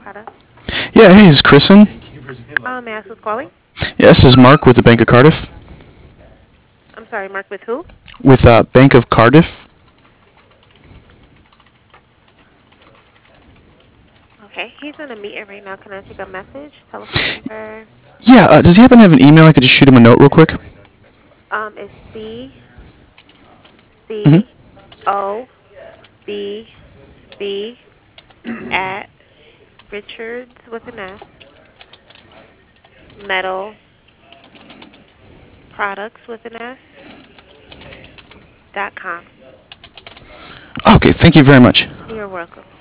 Hello. Yeah, hey, is Chris in? May I ask who's calling? Yeah, this is Mark with the Bank of Cardiff. I'm sorry, Mark with who? With Bank of Cardiff? Okay, he's in a meeting right now. Can I take a message? Telephone number. Yeah, does he happen to have an email? I could just shoot him a note real quick. It's Mm-hmm. CCOBB at Richards with an S Metal Products with an S .com. Okay, thank you very much. You're welcome.